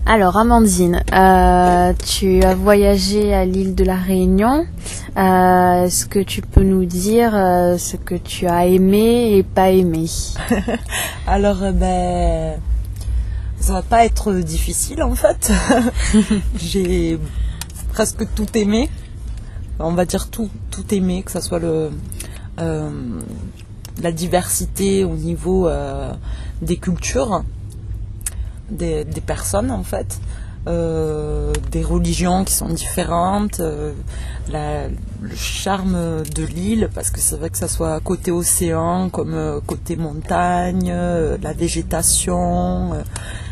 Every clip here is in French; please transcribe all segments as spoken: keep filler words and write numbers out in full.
Alors Amandine, euh, tu as voyagé à l'île de la Réunion. Euh, est-ce que tu peux nous dire euh, ce que tu as aimé et pas aimé? Alors, euh, ben, ça va pas être difficile en fait. J'ai presque tout aimé. On va dire tout, tout aimé, que ça soit le, euh, la diversité au niveau euh, des cultures, des, des personnes en fait, euh, des religions qui sont différentes, euh, la, le charme de l'île, parce que c'est vrai que ça soit côté océan comme euh, côté montagne, euh, la végétation, euh,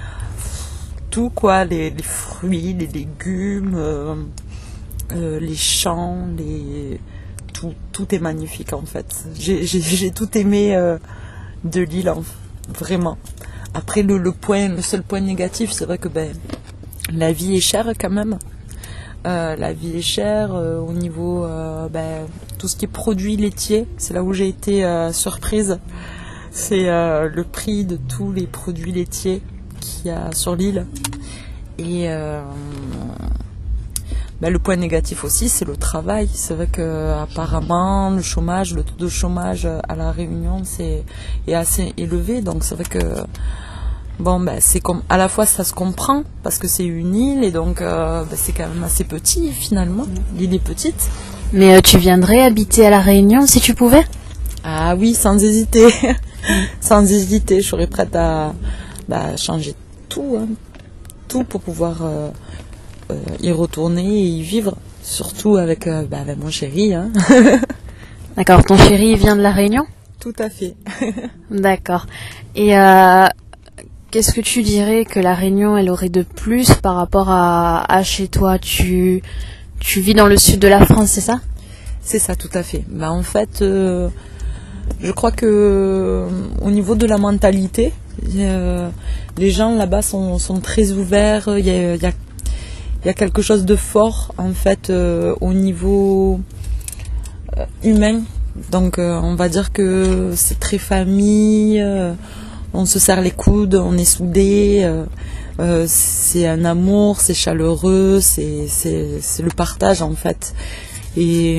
tout quoi, les, les fruits, les légumes, euh, euh, les champs, les... Tout, tout est magnifique en fait. J'ai, j'ai, j'ai tout aimé euh, de l'île, en, vraiment. Après le, le point, le seul point négatif, c'est vrai que ben, la vie est chère quand même. Euh, la vie est chère euh, au niveau euh, ben, tout ce qui est produits laitiers. C'est là où j'ai été euh, surprise. C'est euh, le prix de tous les produits laitiers qu'il y a sur l'île. Et euh, ben, le point négatif aussi, c'est le travail. C'est vrai que apparemment le chômage, le taux de chômage à la Réunion, c'est est assez élevé. Donc c'est vrai que bon, ben, c'est comme à la fois ça se comprend parce que c'est une île et donc euh, ben, c'est quand même assez petit finalement. L'île est petite. Mais euh, tu viendrais habiter à la Réunion si tu pouvais? Ah oui, sans hésiter, sans hésiter, je serais prête à bah, changer tout, hein. Tout pour pouvoir euh, euh, y retourner et y vivre, surtout avec, euh, bah, avec mon chéri. Hein. D'accord, ton chéri vient de la Réunion? Tout à fait. D'accord. Et euh, qu'est-ce que tu dirais que la Réunion elle aurait de plus par rapport à, à chez toi? Tu, tu vis dans le sud de la France, c'est ça? C'est ça, tout à fait. Bah, en fait, euh, je crois que euh, au niveau de la mentalité, euh, les gens là-bas sont, sont très ouverts. Il y a, il y a, il y a quelque chose de fort en fait euh, au niveau euh, humain. Donc euh, on va dire que c'est très famille. Euh, on se serre les coudes, on est soudés. Euh, euh, c'est un amour, c'est chaleureux, c'est, c'est, c'est le partage en fait. Et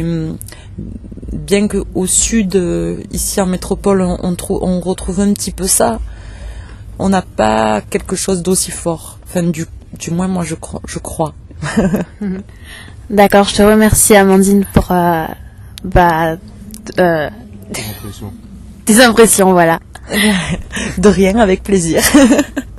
bien qu'au sud, ici en métropole, on, on, trou- on retrouve un petit peu ça, on n'a pas quelque chose d'aussi fort. Enfin, du, du moins, moi, je crois. Je crois. D'accord, je te remercie Amandine pour euh, bah, euh, tes impressions, voilà. De rien, avec plaisir.